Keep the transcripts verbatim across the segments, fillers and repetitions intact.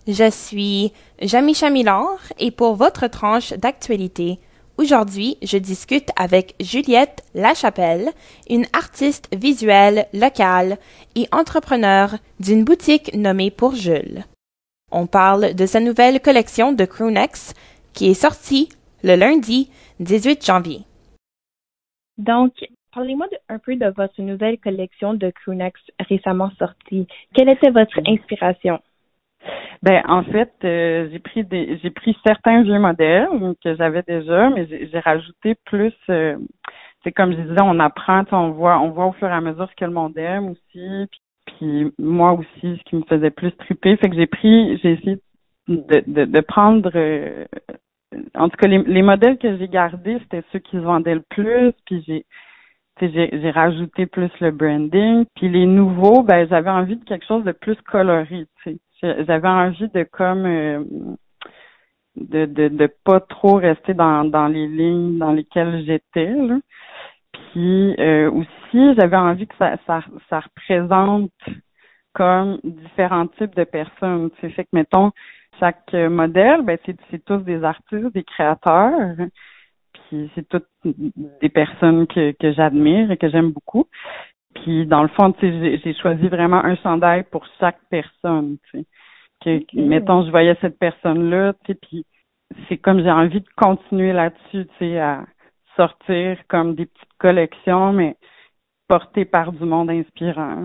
Je suis Jamisha Milor et pour votre tranche d'actualité, aujourd'hui, je discute avec Juliette Lachapelle, une artiste visuelle locale et entrepreneur d'une boutique nommée Pour Jules. On parle de sa nouvelle collection de crewnecks qui est sortie le lundi dix-huit janvier. Donc, parlez-moi de- un peu de votre nouvelle collection de crewnecks récemment sortie. Quelle était votre inspiration? Ben en fait, euh, j'ai pris des j'ai pris certains vieux modèles que j'avais déjà, mais j'ai, j'ai rajouté plus euh, c'est comme je disais, on apprend, tu sais, on voit on voit au fur et à mesure ce que le monde aime aussi, puis, puis moi aussi ce qui me faisait plus triper, fait que j'ai pris j'ai essayé de de, de prendre euh, en tout cas les, les modèles que j'ai gardés, c'était ceux qui se vendaient le plus, puis j'ai tu sais, j'ai, j'ai rajouté plus le branding. Puis les nouveaux, ben j'avais envie de quelque chose de plus coloré, tu sais. J'ai- J'avais envie de comme euh, de, de de pas trop rester dans dans les lignes dans lesquelles j'étais, là. Puis euh, aussi, j'avais envie que ça ça ça représente comme différents types de personnes. Tu sais, fait que mettons chaque modèle, ben c'est c'est tous des artistes, des créateurs. Puis c'est toutes des personnes que, que j'admire et que j'aime beaucoup. Puis dans le fond, tu sais, j'ai, j'ai choisi vraiment un chandail pour chaque personne, tu sais. Que, que, mettons, je voyais cette personne-là, tu sais, puis c'est comme j'ai envie de continuer là-dessus, tu sais, à sortir comme des petites collections, mais portées par du monde inspirant.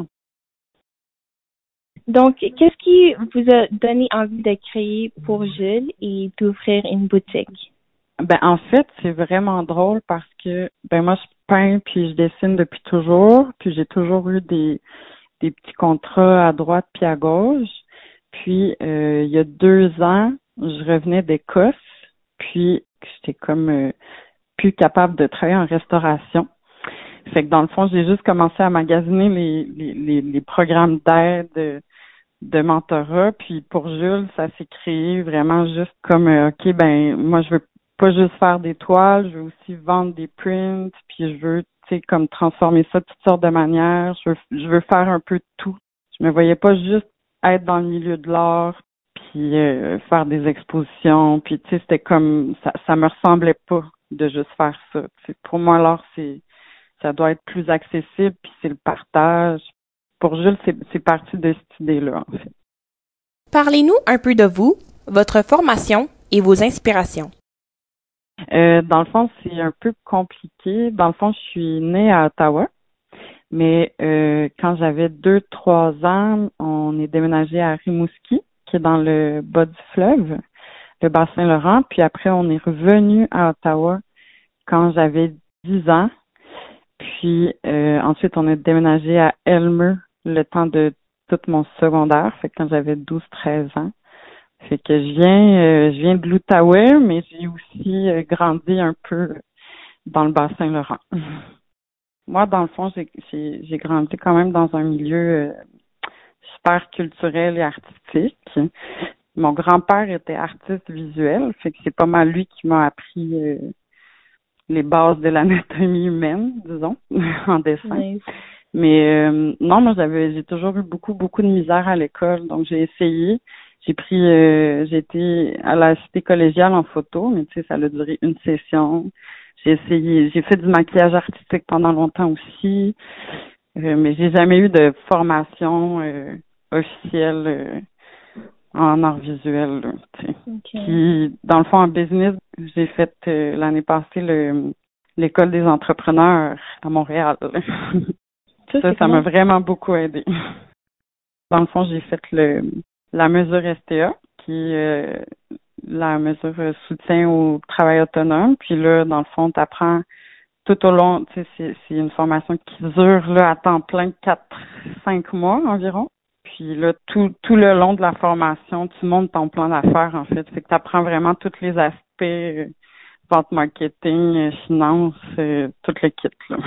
Donc, qu'est-ce qui vous a donné envie de créer Pour Jules et d'ouvrir une boutique? Ben en fait, c'est vraiment drôle parce que ben moi je peins puis je dessine depuis toujours, puis j'ai toujours eu des des petits contrats à droite puis à gauche. Puis euh, il y a deux ans, je revenais d'Écosse, puis j'étais comme euh, plus capable de travailler en restauration. Fait que dans le fond, j'ai juste commencé à magasiner les les les, les programmes d'aide de, de mentorat. Puis pour Jules, ça s'est créé vraiment juste comme euh, OK, ben moi je veux pas juste faire des toiles, je veux aussi vendre des prints, puis je veux tu sais comme transformer ça de toutes sortes de manières. Je veux je veux faire un peu de tout. Je me voyais pas juste être dans le milieu de l'art puis euh, faire des expositions, puis tu sais c'était comme ça ça me ressemblait pas de juste faire ça. Tu sais, pour moi l'art c'est ça doit être plus accessible puis c'est le partage. Pour Jules, c'est c'est parti de cette idée-là en fait. Parlez-nous un peu de vous, votre formation et vos inspirations. Euh, dans le fond, c'est un peu compliqué. Dans le fond, je suis née à Ottawa. Mais euh, quand j'avais deux, trois ans, on est déménagé à Rimouski, qui est dans le bas du fleuve, le Bas-Saint-Laurent. Puis après, on est revenu à Ottawa quand j'avais dix ans. Puis euh, ensuite, on est déménagé à Elmer le temps de tout mon secondaire, fait que quand j'avais douze, treize ans. Fait que je viens euh, je viens de l'Outaouais, mais j'ai aussi euh, grandi un peu dans le Bas-Saint-Laurent. Moi, dans le fond, j'ai, j'ai, j'ai grandi quand même dans un milieu euh, super culturel et artistique. Mon grand-père était artiste visuel, fait que c'est pas mal lui qui m'a appris euh, les bases de l'anatomie humaine, disons, en dessin. Nice. Mais euh, non, moi j'avais j'ai toujours eu beaucoup, beaucoup de misère à l'école, donc j'ai essayé. J'ai pris euh, j'ai été à la cité collégiale en photo, mais tu sais, ça a duré une session. J'ai essayé, j'ai fait du maquillage artistique pendant longtemps aussi, euh, mais j'ai jamais eu de formation euh, officielle euh, en art visuel, là, tu sais. OK. Puis dans le fond en business, j'ai fait euh, l'année passée le l'école des entrepreneurs à Montréal. Ça, Ça, c'est ça m'a comment? vraiment beaucoup aidé. Dans le fond, j'ai fait le la mesure S T A, qui est euh, la mesure euh, soutien au travail autonome. Puis là, dans le fond, tu apprends tout au long, tu sais, c'est, c'est une formation qui dure là à temps plein quatre, cinq mois environ. Puis là, tout, tout le long de la formation, tu montes ton plan d'affaires, en fait. Fait que tu apprends vraiment tous les aspects, euh, vente marketing, euh, finance, euh, tout le kit, là.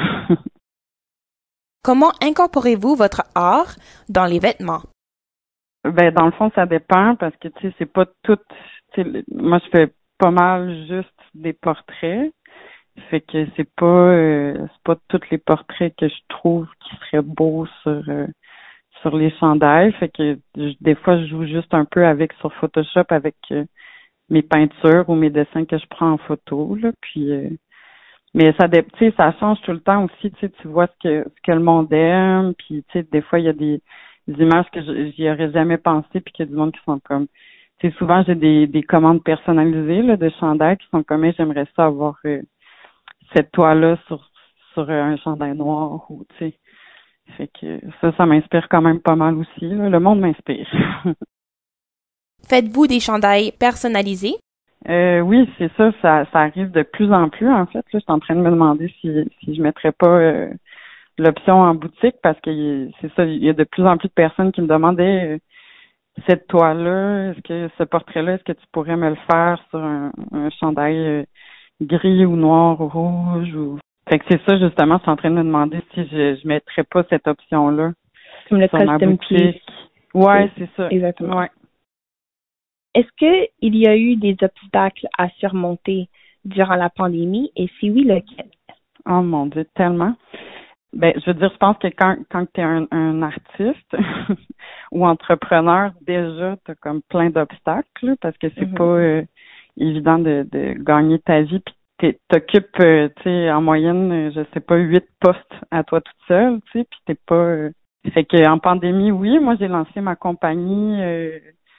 Comment incorporez-vous votre art dans les vêtements? Ben, dans le fond, ça dépend parce que, tu sais, c'est pas tout, tu sais, le- moi, je fais pas mal juste des portraits. Fait que c'est pas, euh, c'est pas tous les portraits que je trouve qui seraient beaux sur, euh, sur les chandails. Fait que je- des fois, je joue juste un peu avec sur Photoshop avec euh, mes peintures ou mes dessins que je prends en photo, là. Puis, euh, mais ça, dé- tu sais, ça change tout le temps aussi. Tu sais, tu vois ce que ce que le monde aime. Puis, tu sais, des fois, il y a des, des images que je- j'y aurais jamais pensé, puis qu'il y a du monde qui sont comme. Tu sais, souvent, j'ai des, des commandes personnalisées là, de chandails qui sont comme, Hey, j'aimerais ça avoir euh, cette toile-là sur sur euh, un chandail noir ou tu sais. Fait que ça, ça m'inspire quand même pas mal aussi, là. Le monde m'inspire. Faites-vous des chandails personnalisés? Euh, oui, c'est ça, ça, ça arrive de plus en plus, en fait. Là, je suis en train de me demander si, si je mettrais pas euh, l'option en boutique parce que y- c'est ça, il y a de plus en plus de personnes qui me demandaient euh, cette toile-là, est-ce que ce portrait-là, est-ce que tu pourrais me le faire sur un, un chandail euh, gris ou noir ou rouge ou. Fait que c'est ça, justement, je suis en train de me demander si je, je mettrais pas cette option-là Comme le sur ma custom piece. boutique. Ouais, Oui, c'est ça. exactement. Ouais. Est-ce qu'il y a eu des obstacles à surmonter durant la pandémie et si oui, lequel? Oh mon Dieu, tellement. Ben, je veux dire, je pense que quand quand tu es un, un artiste ou entrepreneur, déjà, tu as comme plein d'obstacles là, parce que c'est Mhm. pas euh, évident de, de gagner ta vie puis tu t'occupes, euh, tu sais, en moyenne, euh, je sais pas, huit postes à toi toute seule, tu sais, puis t'es pas. Euh... Fait que en pandémie, oui, moi j'ai lancé ma compagnie. Euh,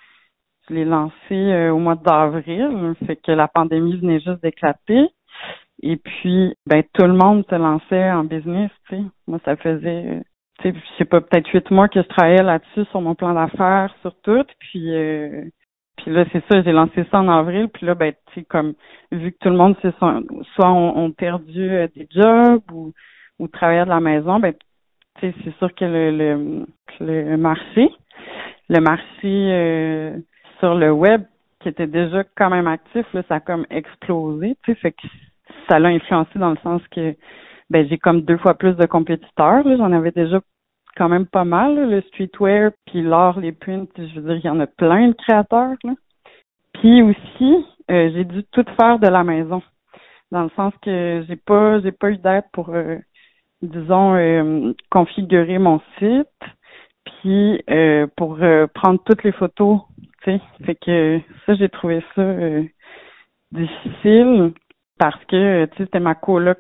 je l'ai lancée euh, au mois d'avril. Fait que la pandémie venait juste d'éclater. Et puis, ben tout le monde se lançait en business, tu sais. Moi, ça faisait, euh, tu sais, je sais pas, peut-être huit mois que je travaillais là-dessus sur mon plan d'affaires, sur tout. Puis, euh, puis là, c'est ça, j'ai lancé ça en avril. Puis là, ben, tu sais, comme vu que tout le monde se sont, soit ont, ont perdu euh, des jobs ou ou travaillaient de la maison, ben, tu sais, c'est sûr que le le, le marché, le marché euh, sur le web qui était déjà quand même actif, là, ça a comme explosé, tu sais, fait que ça l'a influencé dans le sens que ben j'ai comme deux fois plus de compétiteurs, là, j'en avais déjà quand même pas mal, là, le streetwear, puis l'art, les prints, je veux dire, il y en a plein de créateurs, là. Puis aussi, euh, j'ai dû tout faire de la maison, dans le sens que j'ai pas j'ai pas eu d'aide pour euh, disons euh, configurer mon site, puis euh, pour euh, prendre toutes les photos, tu sais. Fait que ça, j'ai trouvé ça euh, difficile parce que, tu sais, c'était ma coloc,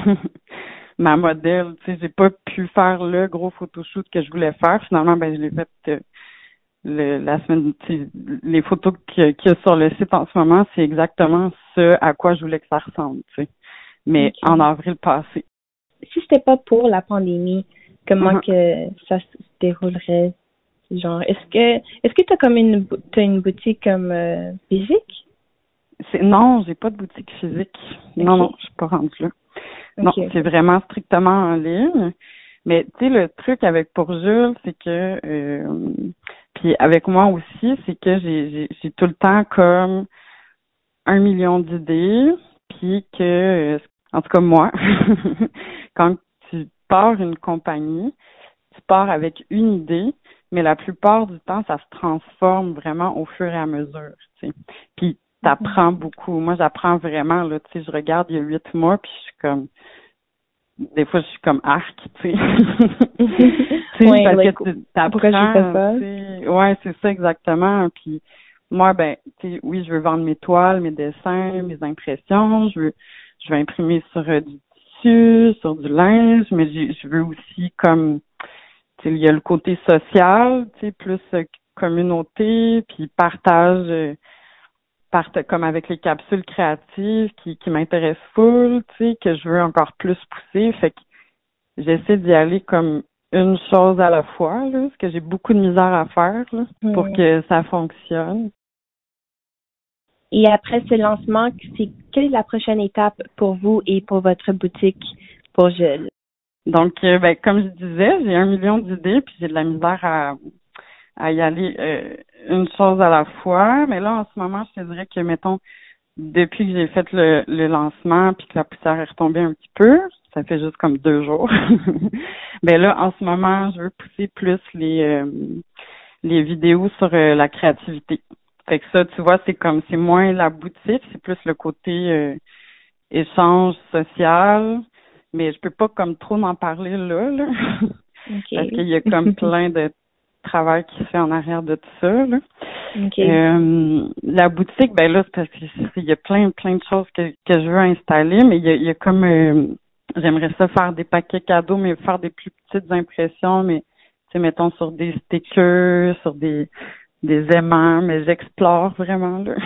ma modèle, tu sais, j'ai pas pu faire le gros photoshoot que je voulais faire. Finalement, ben, je l'ai fait euh, le, la semaine, tu sais, les photos qu'il y a sur le site en ce moment, c'est exactement ce à quoi je voulais que ça ressemble, tu sais. Mais Ok. en avril passé. Si c'était pas pour la pandémie, comment Mhm. que ça se déroulerait? Genre, est-ce que est-ce que t'as comme une bou- t'as une boutique comme euh, physique? C'est, non, j'ai pas de boutique physique. Non, Ok. non, je suis pas rendue là. Non, Ok. c'est vraiment strictement en ligne. Mais tu sais, le truc avec pour Jules, c'est que euh, puis avec moi aussi, c'est que j'ai, j'ai j'ai tout le temps comme un million d'idées, puis que euh, en tout cas moi, quand tu pars une compagnie, tu pars avec une idée, mais la plupart du temps, ça se transforme vraiment au fur et à mesure, tu sais. Puis t'apprends beaucoup. Moi, j'apprends vraiment, là, tu sais, je regarde il y a huit mois, puis je suis comme, des fois, je suis comme arc, tu sais. Tu sais, Ouais, parce like, que tu pourquoi j'ai fait t'apprends, ça? tu sais. Ouais, c'est ça exactement. Puis moi, ben, tu sais, oui, je veux vendre mes toiles, mes dessins, mes impressions. Je veux, je veux imprimer sur euh, du tissu, sur du linge, mais j'ai- je veux aussi comme tu sais, il y a le côté social, tu sais, plus euh, communauté, puis partage, euh, parte comme avec les capsules créatives qui, qui m'intéressent full, tu sais, que je veux encore plus pousser. Fait que j'essaie d'y aller comme une chose à la fois, là, parce que j'ai beaucoup de misère à faire, là, pour Hmm. que ça fonctionne. Et après ce lancement, c'est quelle est la prochaine étape pour vous et pour votre boutique pour Jules? Donc, euh, ben, comme je disais, j'ai un million d'idées, puis j'ai de la misère à, à y aller euh, une chose à la fois. Mais là, en ce moment, je te dirais que, mettons, depuis que j'ai fait le, le lancement puis que la poussière est retombée un petit peu, ça fait juste comme deux jours. Ben là, en ce moment, je veux pousser plus les euh, les vidéos sur euh, la créativité. Fait que ça, tu vois, c'est comme c'est moins la boutique, c'est plus le côté euh, échange social. Mais je peux pas comme trop m'en parler là, là. Parce qu'il y a comme OK. plein de travail qui se fait en arrière de tout ça, là. Okay. Euh, la boutique, ben là, c'est parce qu'il y a plein, plein de choses que, que je veux installer, mais il y a, il y a comme euh, j'aimerais ça faire des paquets cadeaux, mais faire des plus petites impressions, mais tu sais, mettons sur des stickers, sur des des aimants, mais j'explore vraiment là.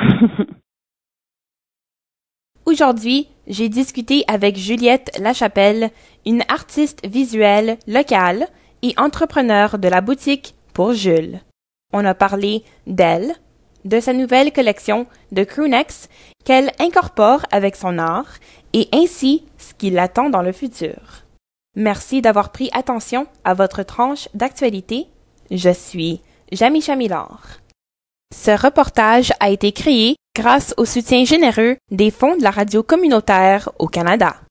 Aujourd'hui, j'ai discuté avec Juliette Lachapelle, une artiste visuelle locale et entrepreneur de la boutique Pour Jules. On a parlé d'elle, de sa nouvelle collection de crewnecks qu'elle incorpore avec son art et ainsi ce qui l'attend dans le futur. Merci d'avoir pris attention à votre tranche d'actualité. Je suis Jamy Chamillard. Ce reportage a été créé grâce au soutien généreux des fonds de la radio communautaire au Canada.